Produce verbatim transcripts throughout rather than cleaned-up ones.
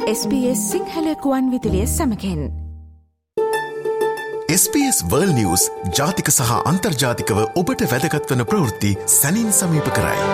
S B S සිංහලකුවන් විදිලිය සමකෙන් S B S World News ජාතික සහ අන්තර්ජාතිකව ඔබට වැදගත්වන ප්‍රවෘත්ති සැනින් සමීප කරයි.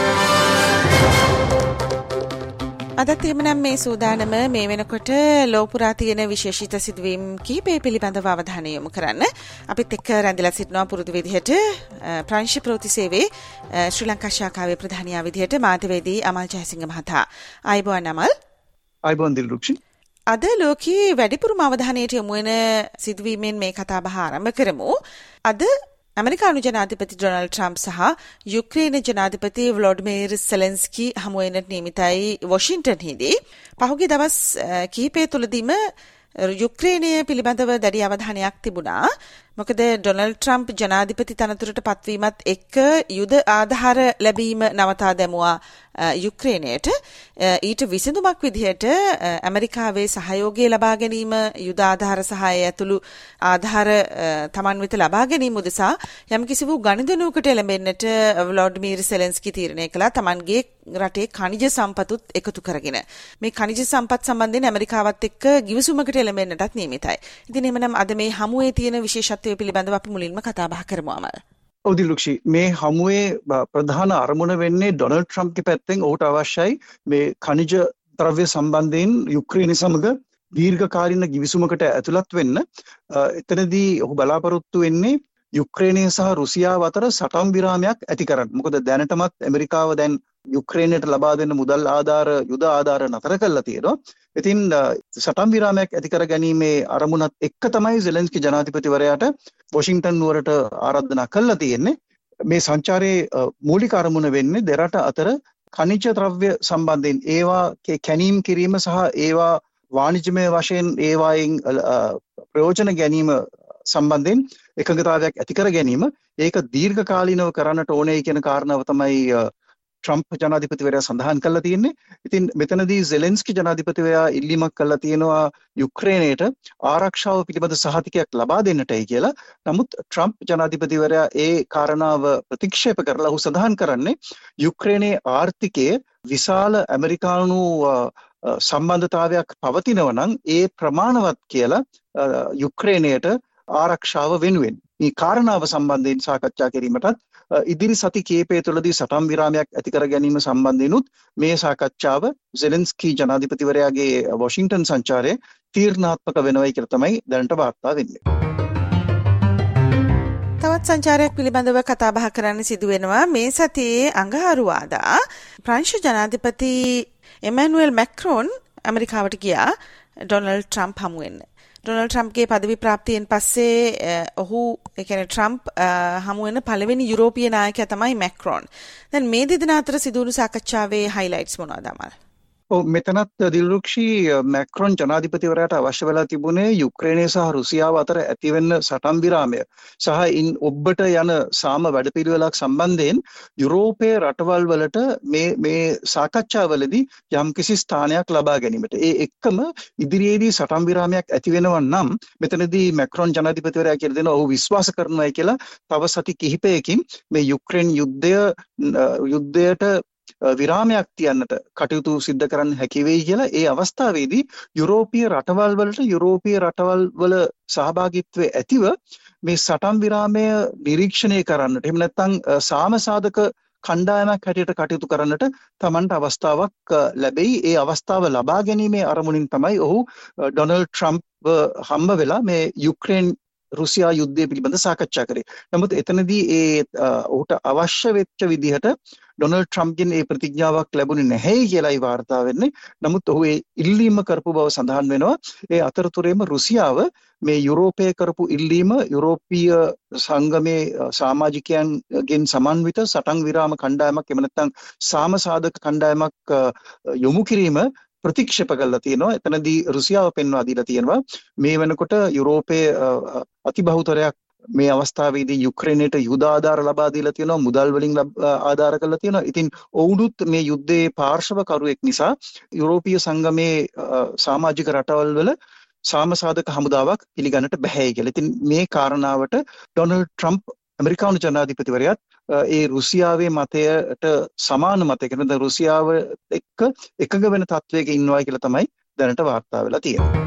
අදත් එමනම් මේ සූදානම මේ වෙනකොට ලෝපුරා තියෙන විශේෂිත සිදුවීම් කිහිපය පිළිබඳව අවධානය යොමු කරන්න. අපිත් එක්ක රැඳිලා සිටිනවා පුරුදු විදිහට ප්‍රංශ ප්‍රවෘත්ති සේවයේ ශ්‍රී ලංකා ශාඛාවේ ප්‍රධානියා විදිහට මාධ්‍යවේදී අමල් ජයසිංහ මහතා. ආයුබෝවන් අමල්. ආයුබෝවන් දිල්රුක්ෂි. අද ලෝකයේ වැඩිපුරම අවධානයට යොමු වෙන සිදුවීමෙන් මේ කතාබහ ආරම්භ කරමු. අද ඇමරිකානු ජනාධිපති ඩොනල්ඩ් ට්‍රම්ප් සහ යුක්‍රේන ජනාධිපති වොලොඩිමීර් සෙලෙන්ස්කි හමු වෙන්නට නියමිතයි වොෂින්ටන්හිදී. පහුගිය දවස් කිහිපය තුළදීම යුක්‍රේනය පිළිබඳව දැඩි අවධානයක් තිබුණා. මොකද ඩොනල්ඩ් ට්‍රම්ප් ජනාධිපති තනතුරට පත්වීමත් එක්ක යුද ආධාර ලැබීම නවතා දැමුවා යුක්‍රේනයට. ඊට විසඳුමක් විදිහට ඇමරිකාවේ සහයෝගය ලබා ගැනීම, යුද ආධාර සහාය ඇතුළු ආධාර තමන් වෙත ලබා ගැනීම උදෙසා යම්කිසි වූ ගනුදෙනුවකට එළඹෙන්නට වොලොඩිමීර් සෙලෙන්ස්කි තීරණය කළා. තමන්ගේ රටේ ඛනිජ සම්පතුත් එකතු කරගෙන මේ ඛනිජ සම්පත් සම්බන්ධයෙන් ඇමරිකාවත් එක්ක ගිවිසුමකට එළඹෙන්නටත් නියමිතයි. ඉතින් එhmenan අද මේ හමුවේ තියෙන විශේෂත්වය පිළිබඳව අපි මුලින්ම කතා බහ කරමු අමල්. ඔව් දිල්රුක්ෂි, මේ හමුවේ ප්‍රධාන අරමුණ වෙන්නේ ඩොනල්ඩ් ට්‍රම්ප්ගේ පැත්තෙන් ඔහුට අවශ්‍යයි මේ ඛනිජ ද්‍රව්‍ය සම්බන්ධයෙන් යුක්‍රේනය සමග දීර්ඝකාලීන ගිවිසුමකට ඇතුළත් වෙන්න. එතනදී ඔහු බලාපොරොත්තු වෙන්නේ යුක්‍රේනය සහ රුසියාව අතර සටන් විරාමයක් ඇති කරන්න. මොකද දැනටමත් ඇමරිකාව දැන් යුක්‍රේනයට ලබා දෙන්න මුදල් ආධාර, යුද ආධාර නතර කරලා තියෙනවා. ඉතින් සටන් විරාමයක් ඇති කර ගැනීමේ අරමුණත් එක්ක තමයි සෙලෙන්ස්කි ජනාධිපතිවරයාට වොෂින්ටන් නුවරට ආරාධනා කළා තියෙන්නේ. මේ සංචාරයේ මූලික අරමුණ වෙන්නේ දෙරට අතර ඛනිජ ද්‍රව්‍ය සම්බන්ධයෙන් ඒවා කැණීම් කිරීම සහ ඒවා වාණිජමය වශයෙන් ඒවායින් ප්‍රයෝජන ගැනීම සම්බන්ධයෙන් එකඟතාවයක් ඇති කර ගැනීම. ඒක දීර්ඝකාලීනව කරන්නට ඕනේ කියන කාරණාව තමයි ට්‍රම්ප් ජනාධිපතිවරයා සඳහන් කරලා තියෙන්නේ. ඉතින් මෙතනදී සෙලෙන්ස්කි ජනාධිපතිවරයා ඉල්ලීමක් කළා තියෙනවා යුක්‍රේනයට ආරක්ෂාව පිළිබඳ සහතිකයක් ලබා දෙන්නටයි කියලා. නමුත් ට්‍රම්ප් ජනාධිපතිවරයා ඒ කාරණාව ප්‍රතික්ෂේප කරලා ඔහු සඳහන් කරන්නේ යුක්‍රේනයේ ආර්ථිකයේ විශාල ඇමරිකානු සම්බන්ධතාවයක් පවතිනවා නම් ඒ ප්‍රමාණවත් කියලා යුක්‍රේනයට ආරක්ෂාව වෙනුවෙන් මේ කාරණාව සම්බන්ධයෙන් සාකච්ඡා කිරීමටත් ඉදිරි සති කිහිපය තුළදී සටන් විරාමයක් ඇති කර ගැනීම සම්බන්ධයෙන්ුත් මේ සාකච්ඡාව සෙලෙන්ස්කි ජනාධිපතිවරයාගේ වොෂින්ටන් සංචාරය තීරණාත්මක වෙනවයි කියලා තමයි දැනට වාර්තා වෙන්නේ. තවත් සංචාරයක් පිළිබඳව කතා බහ කරන්න සිදු වෙනවා. මේ සතියේ අඟහරුවාදා ප්‍රංශ ජනාධිපති එමැනුවෙල් මැක්‍රෝන් ඇමරිකාවට ගියා ඩොනල්ඩ් ට්‍රම්ප් හමු වෙන්න. ඩොනල්ඩ් ට්‍රම්ප්ගේ පදවි ප්‍රාප්තියෙන් පස්සේ ඔහු ඒ කියන්නේ ට්‍රම්ප් හමු වෙන පළවෙනි යුරෝපීය නායකයා තමයි මැක්‍රෝන්. දැන් මේ දෙදෙනා අතර සිදුවුණු සාකච්ඡාවේ හයිලයිට්ස් මොනවද අමල්? ඔව්, මෙතනත් දිල්රුක්ෂි මැක්‍රෝන් ජනාධිපතිවරයාට අවශ්‍ය වෙලා තිබුණේ යුක්‍රේනය සහ රුසියාව අතර ඇතිවෙන්න සටන් විරාමය සහ ඉන් ඔබට යන සාම වැඩපිළිවෙලක් සම්බන්ධයෙන් යුරෝපයේ රටවල් වලට මේ මේ සාකච්ඡාවලදී යම්කිසි ස්ථානයක් ලබා ගැනීමට. ඒ එක්කම ඉදිරියේදී සටන් විරාමයක් ඇති වෙනවා නම් මෙතනදී මැක්‍රෝන් ජනාධිපතිවරයා කියලා දෙනවා ඔහු විශ්වාස කරනවායි කියලා තව සති කිහිපයකින් මේ යුක්‍රේන යුද්ධය යුද්ධයට විරාමයක් තියන්නට කටයුතු සිද්ධ කරන්න හැකි වෙයි කියලා. ඒ අවස්ථාවේදී යුරෝපීය රටවල් වලට යුරෝපීය රටවල් වල සහභාගීත්වයේ ඇතිව මේ සටන් විරාමය නිරීක්ෂණය කරන්නට, එහෙම නැත්නම් සාමසාධක කණ්ඩායමක් හැටියට කටයුතු කරන්නට තමන්ට අවස්ථාවක් ලැබෙයි. ඒ අවස්ථාව ලබා ගැනීමේ අරමුණින් තමයි ඔහු ඩොනල්ඩ් ට්‍රම්ප් හම්බ වෙලා මේ යුක්‍රේන රුසියා යුද්ධය පිළිබඳ සාකච්ඡා කරේ. නමුත් එතනදී ඒ ඔහුට අවශ්‍ය වෙච්ච විදිහට ඩොනල්ඩ් ට්‍රම්ප්ගෙන් ඒ ප්‍රතිඥාවක් ලැබුණේ නැහැයි කියලායි වාර්තා වෙන්නේ. නමුත් ඔහු ඒ ඉල්ලීම කරපු බව සඳහන් වෙනවා. ඒ අතරතුරේම රුසියාව මේ යුරෝපයේ කරපු ඉල්ලීම යුරෝපීය සංගමේ සමාජිකයන්ගෙන් සමන්විත සටන් විරාම කණ්ඩායමක් එහෙම නැත්නම් සාමසාධක කණ්ඩායමක් යොමු කිරීම ප්‍රතික්ෂේප කළා තියෙනවා. එතනදී රුසියාව පෙන්වා දීලා තියෙනවා මේ වෙනකොට යුරෝපයේ අතිබහුතරයක් මේ අවස්ථාවේදී යුක්‍රේනයට යුද ආධාර ලබා දීලා තියෙනවා, මුදල් වලින් ආධාර කරලා තියෙනවා. ඉතින් ඔවුනුත් මේ යුද්ධයේ පාර්ශවකරුවෙක් නිසා යුරෝපීය සංගමේ සමාජික රටවල් වල සාමසාධක හමුදාවක් පිළිගන්නට බැහැයි කියලා. ඉතින් මේ කාරණාවට ඩොනල්ඩ් ට්‍රම්ප් ඇමරිකානු ජනාධිපතිවරයාත් ඒ රුසියාවේ මතයට සමාන මතයක නැත්නම් රුසියාව එක්ක එකඟ වෙන තත්වයක ඉන්නවා කියලා තමයි දැනට වාර්තා වෙලා තියෙනවා.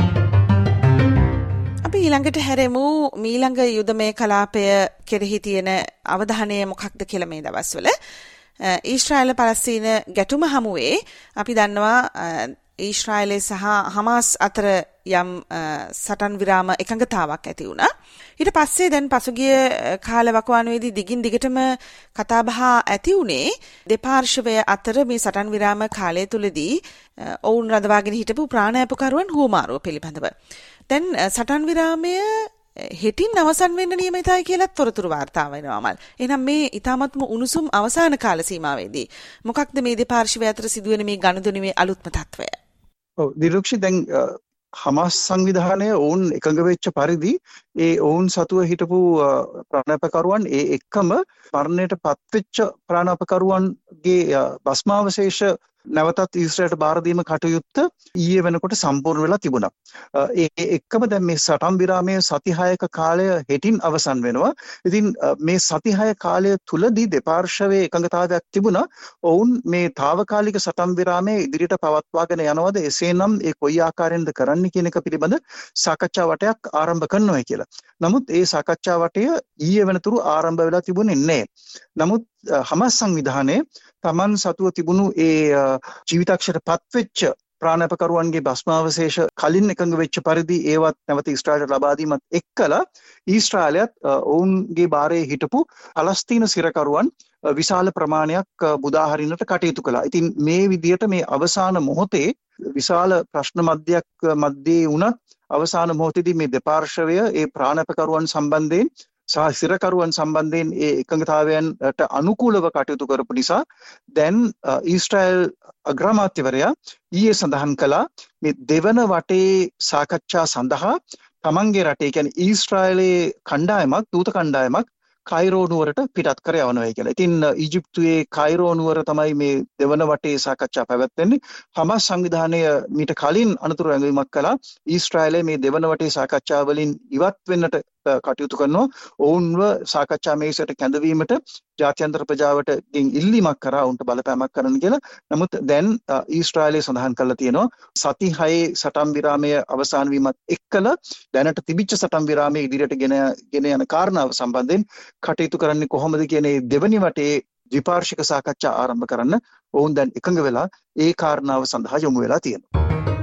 අපි ඊළඟට හැරෙමු මීළඟ යුදමය කලාපය කෙරෙහි තියෙන අවධානය මොකක්ද කියලා මේ දවස්වල. ඊශ්‍රායල පලස්තීන ගැටුම හමුවේ අපි දන්නවා ඊශ්‍රායලයේ සහ හමාස් අතර යම් සටන් විරාම එකඟතාවක් ඇති වුණා. ඊට පස්සේ දැන් පසුගිය කාල වකවානුවේදී දිගින් දිගටම කතාබහ ඇති වුණේ දෙපාර්ශවය අතර මේ සටන් විරාම කාලය තුලදී ඔවුන් රඳවාගෙන හිටපු ප්‍රාණායපකරුවන් හුවමාරුව පිළිබඳව. දැන් සටන් විරාමය හෙටින් අවසන් වෙන්න නියමිතයි කියලා තොරතුරු වාර්තා වෙනවා මල්. එහෙනම් මේ ඊ타මත්ම උණුසුම් අවසාන කාල සීමාවේදී මොකක්ද මේ දෙපාර්ශවය අතර සිදුවෙන මේ ගනුදෙනුවේ අලුත්ම තත්වය? ඔව් දිරුක්ෂි දැන් හමාස් සංවිධානය ඔවුන් එකඟ වෙච්ච පරිදි ඒ ඔවුන් සතුව හිටපු ප්‍රාණාපකරුවන් ඒ එක්කම මරණයට පත්වෙච්ච ප්‍රාණාපකරුවන්ගේ භස්මාවශේෂ නැවතත් ඊශ්‍රායලට බාර දීම කටයුත්ත ඊයේ වෙනකොට සම්පූර්ණ වෙලා තිබුණා. ඒ එක්කම දැන් මේ සටන් විරාමයේ සති හයක කාලය හෙටින් අවසන් වෙනවා. ඉතින් මේ සති හය කාලය තුලදී දෙපාර්ශවයේ එකඟතාවයක් තිබුණා. ඔවුන් මේ తాවකාලික සටන් විරාමයේ ඉදිරියට පවත්වාගෙන යනවද එසේනම් ඒ කොයි ආකාරයෙන්ද කරන්න කියන එක පිළිබඳ සාකච්ඡා වටයක් ආරම්භ කරනවා කියලා. නමුත් ඒ සාකච්ඡා වටය ඊයේ වෙනතුරු ආරම්භ වෙලා තිබුණේ නැහැ. නමුත් හමාස් සංවිධානයේ තමන් සතුව තිබුණු ඒ ජීවිතක්ෂයට පත්වෙච්ච ප්‍රාණාපකරුවන්ගේ භස්මාවශේෂ කලින් එකඟ වෙච්ච පරිදි ඒවත් නැවත ඊශ්‍රායලට ලබා දීමත් එක්කලා ඊශ්‍රායලයත් ඔවුන්ගේ බාරයේ හිටපු පලස්තීන සිරකරුවන් විශාල ප්‍රමාණයක් මුදා හරින්නට කටයුතු කළා. ඉතින් මේ විදියට මේ අවසාන මොහොතේ විශාල ප්‍රශ්න මධ්‍යයක් මැද්දේ වුණත් අවසාන මොහොතේදී මේ දෙපාර්ශවය ඒ ප්‍රාණාපකරුවන් සම්බන්ධයෙන් සහ සිරකරුවන් සම්බන්ධයෙන් ඒ එකඟතාවයන්ට අනුකූලව කටයුතු කරපු නිසා දැන් ඊශ්‍රායල් අග්‍රාමාත්‍යවරයා ඊයේ සඳහන් කළා මේ දෙවන වටේ සාකච්ඡා සඳහා තමන්ගේ රටේ කියන්නේ ඊශ්‍රායලයේ කණ්ඩායමක් දූත කණ්ඩායමක් කයිරෝ නුවරට පිටත් කර යවනවා කියලා. ඉතින් ඊජිප්තුවේ කයිරෝ නුවර තමයි මේ දෙවන වටේ සාකච්ඡා පැවැත්වෙන්නේ. හමාස් සංවිධානය මීට කලින් අනතුරු ඇඟවීමක් කළා. ඊශ්‍රායලයේ මේ දෙවන වටේ සාකච්ඡා වලින් ඉවත් වෙන්නට කටයුතු කරනවා. ඔවුන්ව සාකච්ඡා මේසයට කැඳවීමට ජාත්‍යන්තර ප්‍රජාවට ඉල්ලීමක් කරා උන්ට බලපෑමක් කරන්න කියලා. නමුත් දැන් ඊශ්‍රායලය සඳහන් කරලා තියෙනවා සති හයේ සටන් විරාමය අවසන් වීමත් එක්කලා දැනට තිබිච්ච සටන් විරාමයේ ඉදිරියට ගෙන ගෙන යන කාරණාව සම්බන්ධයෙන් කටයුතු කරන්නේ කොහොමද කියන මේ දෙවනි වටේ ද්විපාර්ශ්වික සාකච්ඡා ආරම්භ කරන්න ඔවුන් දැන් එකඟ වෙලා ඒ කාරණාව සඳහා යොමු වෙලා තියෙනවා.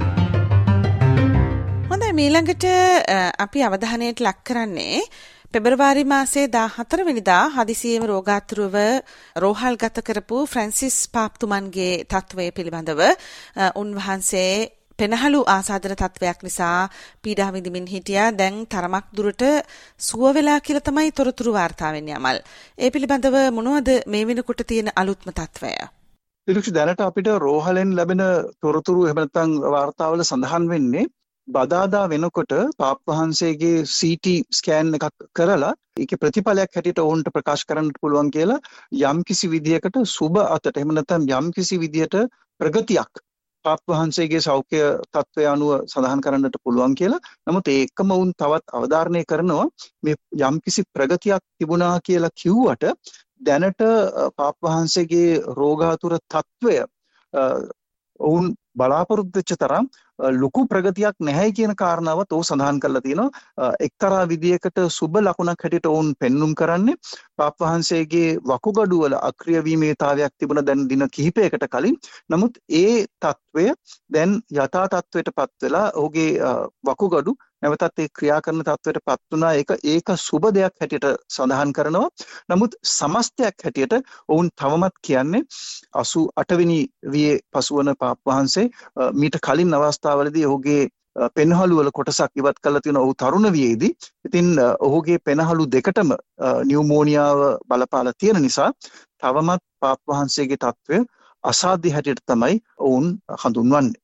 හොඳයි මීළඟට අපි අවධානයට ලක් කරන්නේ පෙබරවාරි මාසයේ දාහතර වෙනිදා හදිසියේම රෝගාතුරව රෝහල්ගත කරපු ෆ්‍රැන්සිස් පාප්තුමන්ගේ තත්වය පිළිබඳව උන්වහන්සේ පෙනහළු ආසාදන තත්වයක් නිසා පීඩා විඳින්මින් හිටියා. දැන් තරමක් දුරට සුව වෙලා කියලා තමයි තොරතුරු වාර්තා වෙන්නේ අමල්. ඒ පිළිබඳව මොනවද මේ වෙනකොට තියෙන අලුත්ම තත්වය? ඉතින් දැනට අපිට රෝහලෙන් ලැබෙන තොරතුරු එහෙම නැත්නම් වාර්තාවල සඳහන් වෙන්නේ බදාදා වෙනකොට පාප් වහන්සේගේ සී ටී ස්කෑන් එකක් කරලා ඒකේ ප්‍රතිඵලයක් හැටියට ඔවුන්ට ප්‍රකාශ කරන්නට පුළුවන් කියලා යම්කිසි විදියකට සුබ අතට එහෙම නැත්නම් යම්කිසි විදියට ප්‍රගතියක් පාප් වහන්සේගේ සෞඛ්‍ය තත්ත්වය අනුව සඳහන් කරන්නට පුළුවන් කියලා. නමුත් ඒකම වුන් තවත් අවධාරණය කරනවා මේ යම්කිසි ප්‍රගතියක් තිබුණා කියලා කිව්වට දැනට පාප් වහන්සේගේ රෝගාතුර තත්ත්වය ඔවුන් බලාපොරොත්තු වෙච්ච තරම් ලොකු ප්‍රගතියක් නැහැ කියන කාරණාවත් ඔව් සඳහන් කරලා තියෙනවා. එක්තරා විදියකට සුබ ලකුණක් හැටියට ඔවුන් පෙන්눔 කරන්නේ පාප් වහන්සේගේ වකුගඩු වල අක්‍රිය වීමේතාවයක් තිබුණ දැන් දින කිහිපයකට කලින්. නමුත් ඒ తත්වය දැන් යථා තත්වයටපත් වෙලා ඔහුගේ වකුගඩු නැවතත් ඒ ක්‍රියා කරන තත්වයටපත් වුණා. ඒක ඒක සුබ දෙයක් හැටියට සඳහන් කරනවා. නමුත් සමස්තයක් හැටියට ඔවුන් තවමත් කියන්නේ අසූ අට වෙනි වියේ පසුවන පාප් වහන්සේ මීට කලින් අවස්ථාවලදී ඔහුගේ පෙනහළු වල කොටසක් ඉවත් කරලා තියෙන ඔහු තරුණ වියේදී ඉතින් ඔහුගේ පෙනහළු දෙකටම නියුමෝනියාව බලපාලා තියෙන නිසා තවමත් පාප් වහන්සේගේ තත්වය අසාධ්‍ය හැටියට තමයි ඔවුන් හඳුන්වන්නේ.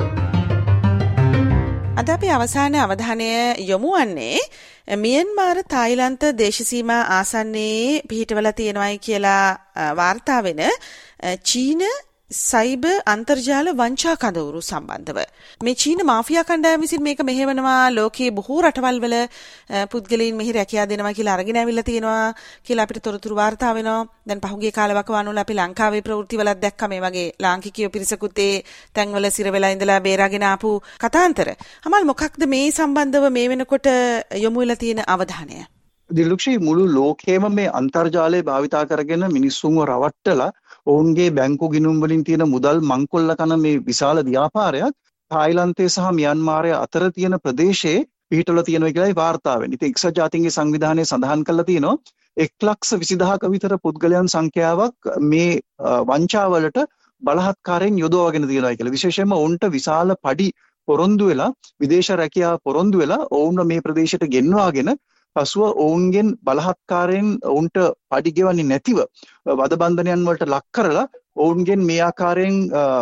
අද අපි අවසාන අවධානය යොමු වන්නේ මියන්මාර තායිලන්ත දේශසීමා ආසන්නයේ පිහිටවලා තියෙනවායි කියලා වාර්තා වෙන චීන සයිබර් අන්තර්ජාල වංචා කඳවුරු සම්බන්ධව මේ චීන මාෆියා කණ්ඩායම විසින් මේක මෙහෙවනවා ලෝකයේ බොහෝ රටවල් වල පුද්ගලයන් මෙහි රැකියාව දෙනවා කියලා අරගෙන ඇවිල්ලා තියෙනවා කියලා අපිට තොරතුරු වාර්තා වෙනවා. දැන් පහුගිය කාලවකවානුවල අපි ලංකාවේ ප්‍රවෘත්තිවලත් දැක්කා මේ වගේ ලාංකිකයෝ පිරිසකුත් ඒ තැන්වල සිර වෙලා ඉඳලා බේරාගෙන ආපු කතාන්තර. අමල් මොකක්ද මේ සම්බන්ධව මේ වෙනකොට යොමු වෙලා තියෙන අවධානය? දිලුක්ෂි මුළු ලෝකයේම මේ අන්තර්ජාලය භාවිතා කරගෙන මිනිස්සුන්ව රවට්ටලා ඔවුන්ගේ බැංකු ගිණුම් වලින් තියෙන මුදල් මංකොල්ල කන මේ විශාල ව්‍යාපාරයක් තායිලන්තයේ සහ මියන්මාරය අතර තියෙන ප්‍රදේශයේ පිහිටවල තියෙනවා කියලායි වාර්තා වෙන්නේ. ඉතින් එක්සත් ජාතීන්ගේ සංවිධානයේ සඳහන් කරලා තියෙනවා එක් ලක්ෂ විසිදහක විතර පුද්ගලයන් සංඛ්‍යාවක් මේ වංචාවලට බලහත්කාරයෙන් යොදවගෙන තියෙනවා කියලා. විශේෂයෙන්ම ඔවුන්ට විශාල පඩි පොරොන්දු වෙලා විදේශ රැකියාව පොරොන්දු වෙලා ඔවුන්ව මේ ප්‍රදේශයට ගෙන්වාගෙන පසුව ඔවුන්ගෙන් බලහත්කාරයෙන් ඔවුන්ට පඩි ගෙවන්නේ නැතිව වද බන්ධනයන් වලට ලක් කරලා ඔවුන්ගෙන් මේ ආකාරයෙන්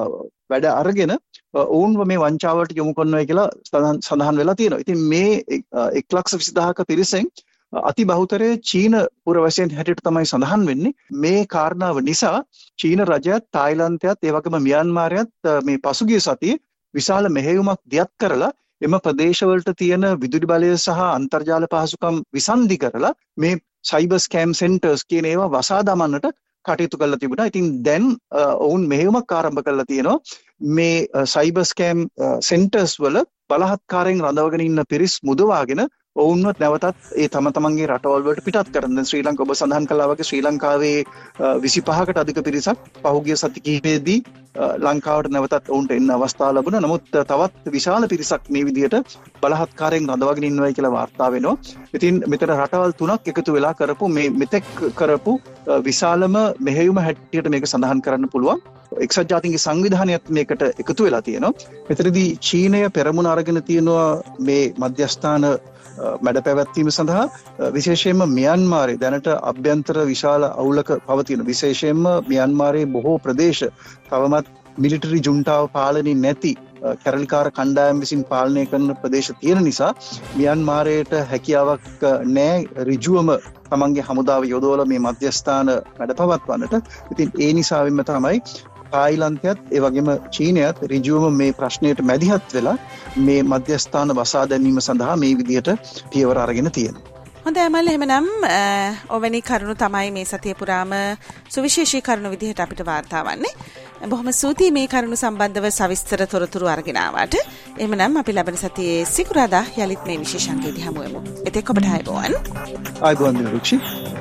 වැඩ අරගෙන ඔවුන්ව මේ වංචාවට යොමු කරනවා කියලා සඳහන් වෙලා තියෙනවා. ඉතින් මේ එක් ලක්ෂ විසිදහක පිරිසෙන් අති බහුතරය චීන පුරවැසියන් හැටියට තමයි සඳහන් වෙන්නේ. මේ කාරණාව නිසා චීන රජයත් තායිලන්තයත් ඒ වගේම මියන්මාරයත් මේ පසුගිය සතියේ විශාල මෙහෙයුමක් දියත් කරලා එම ප්‍රදේශවලට තියෙන විදුලි බලය සහ අන්තර්ජාල පහසුකම් විසන්ධි කරලා මේ සයිබර් ස්කෑම් සෙන්ටර්ස් කියන ඒවා වසා දමන්නට කටයුතු කරලා තිබුණා. ඉතින් දැන් ඔවුන් මෙහෙයුමක් ආරම්භ කරලා තියෙනවා මේ සයිබර් ස්කෑම් සෙන්ටර්ස් වල බලහත්කාරයෙන් රඳවගෙන ඉන්න පිරිස් මුදවාගෙන ඔවුන්ව නැවතත් ඒ තම තමන්ගේ රටවල් වලට පිටත් කරන. දැන් ශ්‍රී ලංකාව ඔබ සඳහන් කළා වගේ ශ්‍රී ලංකාවේ විසිපහකට අධික පිරිසක් පහුගිය සති කිහිපෙදී ලංකාවට නැවතත් ඔවුන්ට එන්න අවස්ථාව ලැබුණා. නමුත් තවත් විශාල පිරිසක් මේ විදිහට බලහත්කාරයෙන් රඳවගෙන ඉන්නවා කියලා වාර්තා වෙනවා. ඉතින් මෙතන රටවල් තුනක් එකතු වෙලා කරපු මේ මෙතෙක් කරපු විශාලම මෙහෙයුම හැටියට මේක සඳහන් කරන්න පුළුවන්. එක්සත් ජාතීන්ගේ සංවිධානයත් මේකට එකතු වෙලා තියෙනවා. මෙතනදී චීනය පෙරමුණ අරගෙන තියෙනවා මේ මධ්‍යස්ථාන මැඩ පැවැත්වීම සඳහා. විශේෂයෙන්ම මියන්මාරයේ දැනට අභ්‍යන්තර විශාල අවුලක පවතින විශේෂයෙන්ම මියන්මාරයේ බොහෝ ප්‍රදේශ තවමත් මිලිටරි ජුන්ටාව පාලනය නැති කැරලිකාර කණ්ඩායම් විසින් පාලනය කරන ප්‍රදේශ තියෙන නිසා මියන්මාරයට හැකියාවක් නැහැ ඍජුවම තමන්ගේ හමුදාව යොදවලා මේ මධ්‍යස්ථාන මැඩ පවත්වන්නට. ඉතින් ඒ නිසාවෙන්ම තමයි තායිලන්තයත් ඒ වගේම චීනයත් ඍජුවම මේ ප්‍රශ්නයට මැදිහත් වෙලා මේ මධ්‍යස්ථාන වසා දැමීම සඳහා මේ විදිහට පියවර අරගෙන තියෙනවා. හොඳයි අමල්, එහෙමනම් ඔවැනි කරුණු තමයි මේ සතිය පුරාම සුවිශේෂී කරුණු විදිහට අපිට වාර්තා වන්නේ. බොහොම ස්තුතියි මේ කරුණු සම්බන්ධව සවිස්තර තොරතුරු අරගෙන ආවට. එහෙමනම් අපි ලබන සතියේ සිකුරාදා යලිත් මේ විශේෂාංකයේදී හමු වෙමු. එතෙක් ඔබට ආයුබෝවන්. ආයුබෝවන් දිනරුක්ෂි.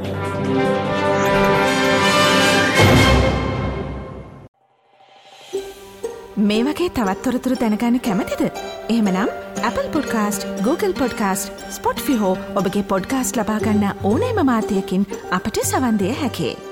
මේ වගේ තවත් තොරතුරු දැනගන්න කැමතිද? එහෙමනම් Apple Podcast, Google Podcast, Spotify හෝ ඔබගේ පොඩ්කාස්ට් ලබා ගන්න ඕනෑම මාධ්‍යයකින් අපට සවන් දෙන්න හැකියි.